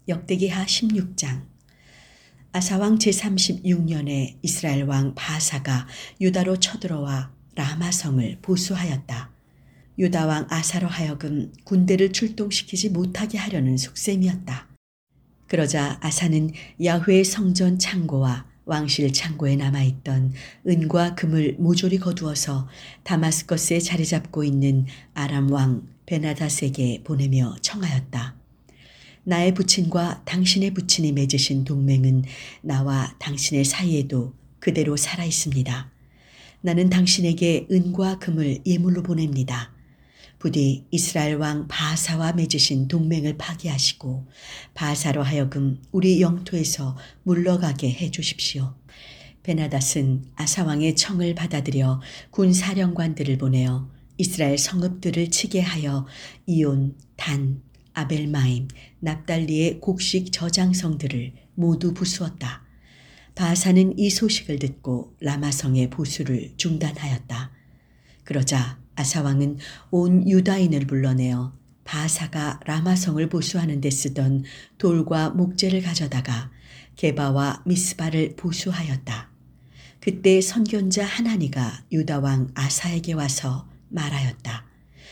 역대기하 16장. 아사왕 제36년에 이스라엘 왕 바사가 유다로 쳐들어와 라마성을 보수하였다. 유다 왕 아사로 하여금 군대를 출동시키지 못하게 하려는 속셈이었다. 그러자 아사는 야훼의 성전 창고와 왕실 창고에 남아있던 은과 금을 모조리 거두어서 다마스커스에 자리 잡고 있는 아람 왕 베나닷에게 보내며 청하였다. 나의 부친과 당신의 부친이 맺으신 동맹은 나와 당신의 사이에도 그대로 살아 있습니다. 나는 당신에게 은과 금을 예물로 보냅니다. 부디 이스라엘 왕 바사와 맺으신 동맹을 파기하시고 바사로 하여금 우리 영토에서 물러가게 해 주십시오. 베나닷은 아사왕의 청을 받아들여 군 사령관들을 보내어 이스라엘 성읍들을 치게 하여 이온, 단, 아벨마임, 납달리의 곡식 저장성들을 모두 부수었다. 바사는 이 소식을 듣고 라마성의 보수를 중단하였다. 그러자 아사왕은 온 유다인을 불러내어 바사가 라마성을 보수하는 데 쓰던 돌과 목재를 가져다가 게바와 미스바를 보수하였다. 그때 선견자 하나니가 유다 왕 아사에게 와서 말하였다.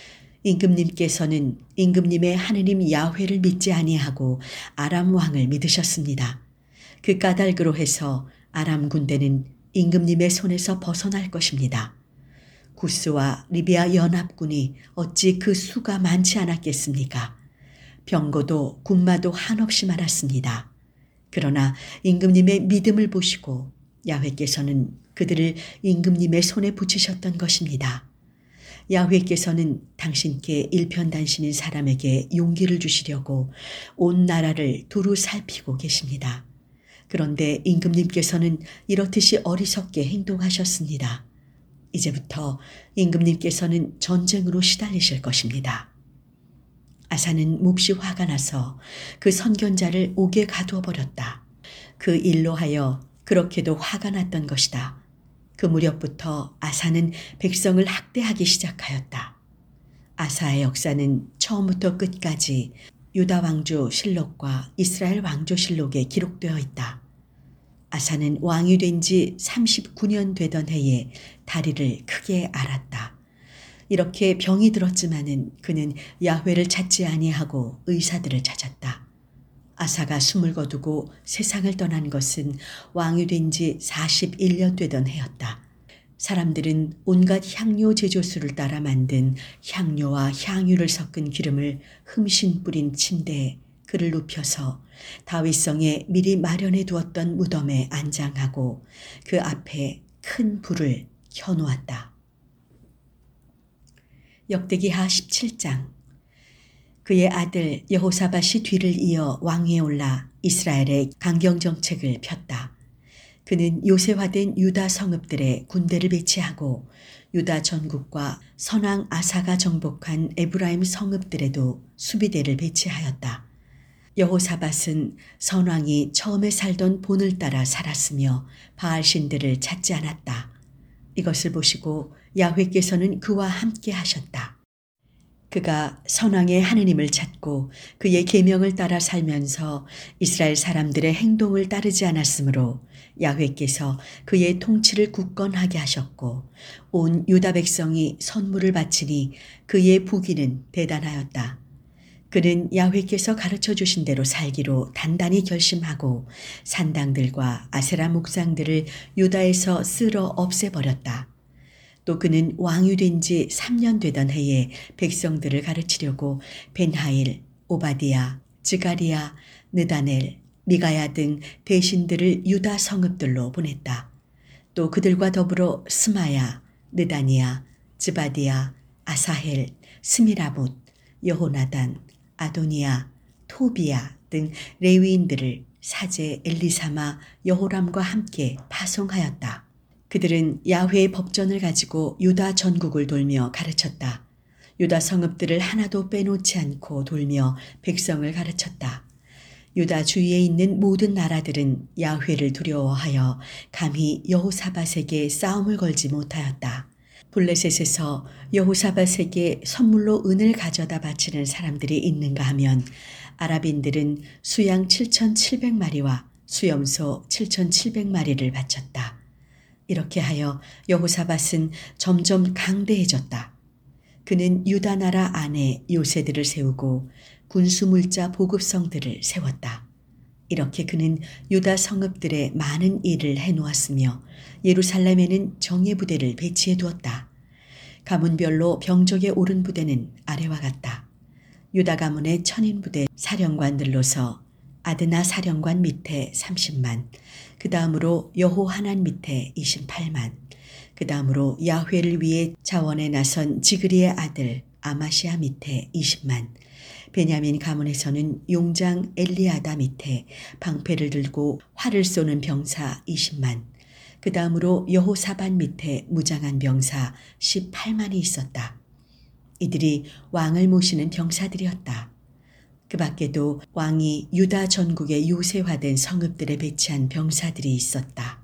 임금님께서는 임금님의 하느님 야훼를 믿지 아니하고 아람 왕을 믿으셨습니다. 그 까닭으로 해서 아람 군대는 임금님의 손에서 벗어날 것입니다. 구스와 리비아 연합군이 어찌 그 수가 많지 않았겠습니까? 병거도 군마도 한없이 많았습니다. 그러나 임금님의 믿음을 보시고 야훼께서는 그들을 임금님의 손에 붙이셨던 것입니다. 야훼께서는 당신께 일편단심인 사람에게 용기를 주시려고 온 나라를 두루 살피고 계십니다. 그런데 임금님께서는 이렇듯이 어리석게 행동하셨습니다. 이제부터 임금님께서는 전쟁으로 시달리실 것입니다. 아사는 몹시 화가 나서 그 선견자를 옥에 가두어 버렸다. 그 일로 하여 그렇게도 화가 났던 것이다. 그 무렵부터 아사는 백성을 학대하기 시작하였다. 아사의 역사는 처음부터 끝까지 유다 왕조 실록과 이스라엘 왕조 실록에 기록되어 있다. 아사는 왕이 된 지 39년 되던 해에 다리를 크게 앓았다. 이렇게 병이 들었지만은 그는 야훼를 찾지 아니하고 의사들을 찾았다. 아사가 숨을 거두고 세상을 떠난 것은 왕이 된 지 41년 되던 해였다. 사람들은 온갖 향료 제조수를 따라 만든 향료와 향유를 섞은 기름을 흠신 뿌린 침대에 그를 눕혀서 다윗성에 미리 마련해 두었던 무덤에 안장하고 그 앞에 큰 불을 켜놓았다. 역대기하 17장. 그의 아들 여호사밧이 뒤를 이어 왕위에 올라 이스라엘의 강경정책을 폈다. 그는 요새화된 유다 성읍들에 군대를 배치하고 유다 전국과 선왕 아사가 정복한 에브라임 성읍들에도 수비대를 배치하였다. 여호사밧은 선왕이 처음에 살던 본을 따라 살았으며 바알신들을 찾지 않았다. 이것을 보시고 야훼께서는 그와 함께 하셨다. 그가 선왕의 하느님을 찾고 그의 계명을 따라 살면서 이스라엘 사람들의 행동을 따르지 않았으므로 야훼께서 그의 통치를 굳건하게 하셨고 온 유다 백성이 선물을 바치니 그의 부귀는 대단하였다. 그는 야훼께서 가르쳐 주신 대로 살기로 단단히 결심하고 산당들과 아세라 목상들을 유다에서 쓸어 없애버렸다. 또 그는 왕이 된 지 3년 되던 해에 백성들을 가르치려고 벤하일, 오바디아, 즈가리야, 느다넬, 미가야 등 대신들을 유다 성읍들로 보냈다. 또 그들과 더불어 스마야, 느다니야, 즈바디야, 아사헬, 스미라봇, 여호나단, 아도니야, 토비야 등 레위인들을 사제 엘리사마, 여호람과 함께 파송하였다. 그들은 야훼의 법전을 가지고 유다 전국을 돌며 가르쳤다. 유다 성읍들을 하나도 빼놓지 않고 돌며 백성을 가르쳤다. 유다 주위에 있는 모든 나라들은 야훼를 두려워하여 감히 여호사밧에게 싸움을 걸지 못하였다. 블레셋에서 여호사밧에게 선물로 은을 가져다 바치는 사람들이 있는가 하면 아랍인들은 수양 7,700마리와 수염소 7,700마리를 바쳤다. 이렇게 하여 여호사밧은 점점 강대해졌다. 그는 유다 나라 안에 요새들을 세우고 군수물자 보급성들을 세웠다. 이렇게 그는 유다 성읍들에 많은 일을 해놓았으며 예루살렘에는 정예부대를 배치해 두었다. 가문별로 병적에 오른 부대는 아래와 같다. 유다 가문의 천인부대 사령관들로서 아드나 사령관 밑에 30만, 그 다음으로 여호하난 밑에 28만, 그 다음으로 야훼를 위해 자원에 나선 지그리의 아들 아마시아 밑에 20만, 베냐민 가문에서는 용장 엘리아다 밑에 방패를 들고 활을 쏘는 병사 20만, 그 다음으로 여호사밧 밑에 무장한 병사 18만이 있었다. 이들이 왕을 모시는 병사들이었다. 그 밖에도 왕이 유다 전국에 요새화된 성읍들에 배치한 병사들이 있었다.